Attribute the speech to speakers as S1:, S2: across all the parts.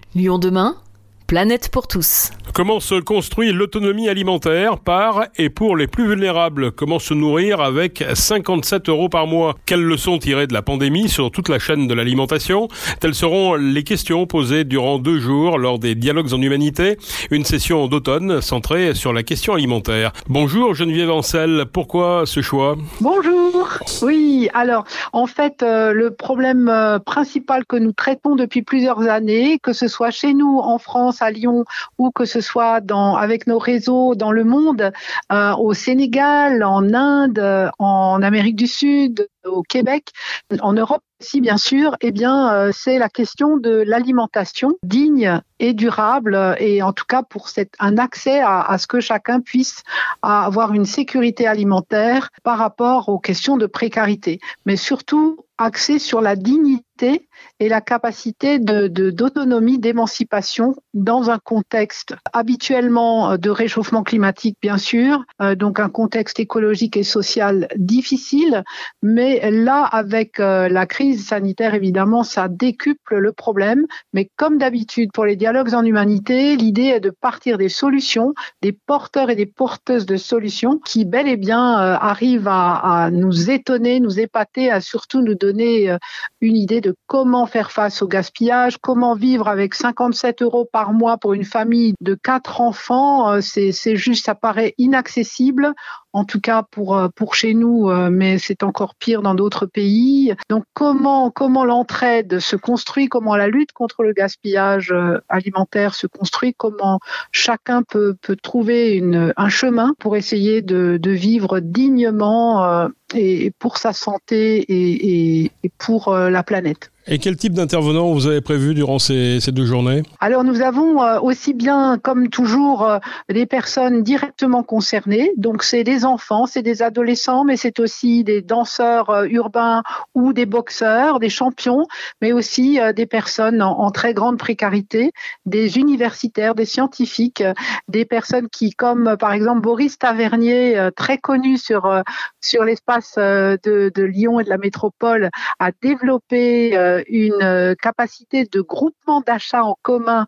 S1: Lyon demain, planète pour tous.
S2: Comment se construit l'autonomie alimentaire par et pour les plus vulnérables? Comment se nourrir avec 57 € par mois? Quelles leçons tirer de la pandémie sur toute la chaîne de l'alimentation? Telles seront les questions posées durant 2 jours lors des Dialogues en Humanité, une session d'automne centrée sur la question alimentaire. Bonjour Geneviève Ancel, pourquoi ce choix?
S3: Bonjour. Oui, alors en fait le problème principal que nous traitons depuis plusieurs années, que ce soit chez nous en France, à Lyon, ou que ce soit avec nos réseaux dans le monde, au Sénégal, en Inde, en Amérique du Sud, au Québec, en Europe aussi bien sûr, c'est la question de l'alimentation digne et durable, et en tout cas pour un accès à ce que chacun puisse avoir une sécurité alimentaire par rapport aux questions de précarité, mais surtout axé sur la dignité et la capacité d'autonomie, d'émancipation dans un contexte habituellement de réchauffement climatique, bien sûr, donc un contexte écologique et social difficile, mais là, avec la crise sanitaire, évidemment, ça décuple le problème, mais comme d'habitude pour les dialogues en humanité, l'idée est de partir des solutions, des porteurs et des porteuses de solutions qui bel et bien arrivent à nous étonner, nous épater, à surtout nous donner une idée de comment faire face au gaspillage, comment vivre avec 57 € par mois pour une famille de 4 enfants. C'est juste, ça paraît inaccessible. En tout cas pour chez nous, mais c'est encore pire dans d'autres pays. Donc comment l'entraide se construit, comment la lutte contre le gaspillage alimentaire se construit, comment chacun peut trouver un chemin pour essayer de vivre dignement et pour sa santé et pour la planète.
S2: Et quel type d'intervenants vous avez prévu durant ces 2 journées? Alors
S3: nous avons aussi bien, comme toujours, des personnes directement concernées. Donc c'est des enfants, c'est des adolescents, mais c'est aussi des danseurs urbains ou des boxeurs, des champions, mais aussi des personnes en très grande précarité, des universitaires, des scientifiques, des personnes qui, comme par exemple Boris Tavernier, très connu sur l'espace de Lyon et de la métropole, a développé une capacité de groupement d'achat en commun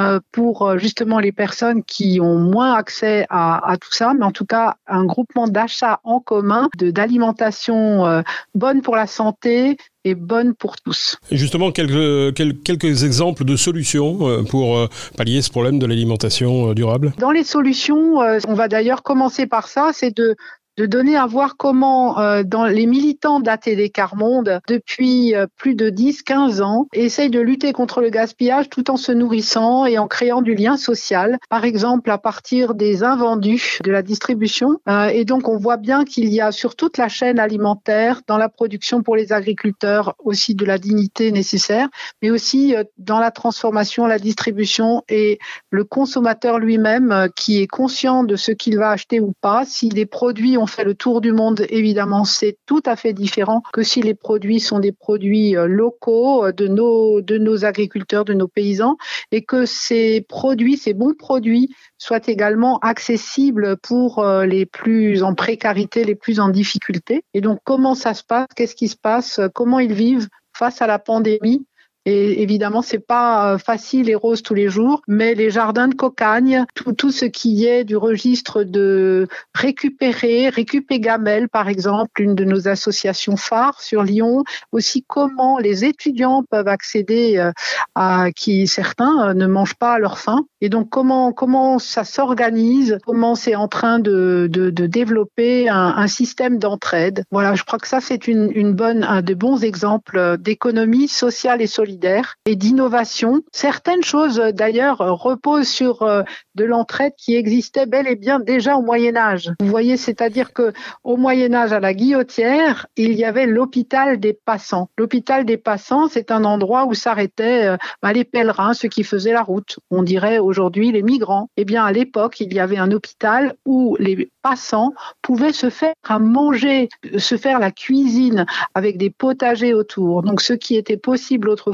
S3: pour justement les personnes qui ont moins accès à tout ça, mais en tout cas un groupement d'achat en commun d'alimentation bonne pour la santé et bonne pour tous.
S2: Et justement, quelques exemples de solutions pour pallier ce problème de l'alimentation durable?
S3: Dans les solutions, on va d'ailleurs commencer par ça, c'est de donner à voir comment dans les militants d'ATD Quart Monde, depuis plus de 10-15 ans, essayent de lutter contre le gaspillage tout en se nourrissant et en créant du lien social, par exemple à partir des invendus de la distribution. Et donc on voit bien qu'il y a sur toute la chaîne alimentaire, dans la production pour les agriculteurs, aussi de la dignité nécessaire, mais aussi dans la transformation, la distribution et le consommateur lui-même qui est conscient de ce qu'il va acheter ou pas. Si les produits ont fait le tour du monde, évidemment, c'est tout à fait différent que si les produits sont des produits locaux de nos agriculteurs, de nos paysans, et que ces bons produits, soient également accessibles pour les plus en précarité, les plus en difficulté. Et donc, comment ça se passe? Qu'est-ce qui se passe? Comment ils vivent face à la pandémie? Et évidemment, c'est pas facile et rose tous les jours, mais les jardins de Cocagne, tout ce qui est du registre de Récupégamel, par exemple, une de nos associations phares sur Lyon, aussi comment les étudiants peuvent accéder à qui certains ne mangent pas à leur faim. Et donc, comment ça s'organise, comment c'est en train de développer un système d'entraide. Voilà, je crois que ça, c'est un de bons exemples d'économie sociale et solidaire et d'innovation. Certaines choses, d'ailleurs, reposent sur de l'entraide qui existait bel et bien déjà au Moyen-Âge. Vous voyez, c'est-à-dire que au Moyen-Âge, à la Guillotière, il y avait l'hôpital des passants. L'hôpital des passants, c'est un endroit où s'arrêtaient les pèlerins, ceux qui faisaient la route. On dirait aujourd'hui les migrants. Eh bien, à l'époque, il y avait un hôpital où les passants pouvaient se faire à manger, se faire la cuisine avec des potagers autour. Donc, ce qui était possible autrefois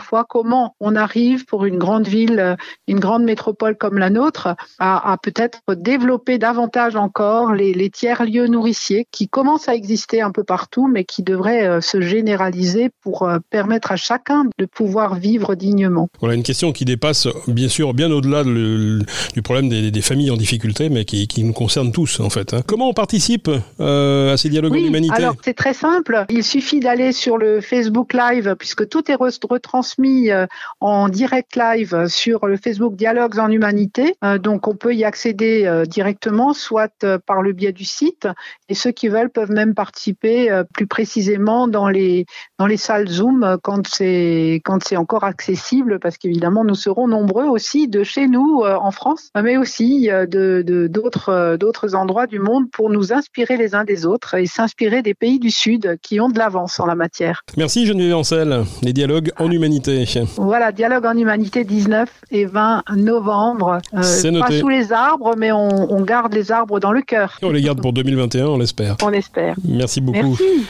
S3: fois comment on arrive pour une grande ville, une grande métropole comme la nôtre, à peut-être développer davantage encore les tiers-lieux nourriciers qui commencent à exister un peu partout, mais qui devraient se généraliser pour permettre à chacun de pouvoir vivre dignement.
S2: Voilà une question qui dépasse bien sûr bien au-delà du problème des familles en difficulté, mais qui nous concerne tous en fait. Comment on participe à ces dialogues en humanité ?
S3: Alors c'est très simple. Il suffit d'aller sur le Facebook Live, puisque tout est retransmis en direct live sur le Facebook Dialogues en Humanité. Donc on peut y accéder directement, soit par le biais du site, et ceux qui veulent peuvent même participer plus précisément dans les salles Zoom quand c'est encore accessible, parce qu'évidemment nous serons nombreux aussi de chez nous en France, mais aussi d'autres endroits du monde pour nous inspirer les uns des autres et s'inspirer des pays du Sud qui ont de l'avance en la matière.
S2: Merci Geneviève Ancel, les dialogues en humanité.
S3: Voilà, dialogue en humanité 19 et 20 novembre.
S2: C'est noté.
S3: Pas sous les arbres, mais on garde les arbres dans le cœur.
S2: On les garde pour 2021, on l'espère.
S3: On espère.
S2: Merci beaucoup.
S3: Merci.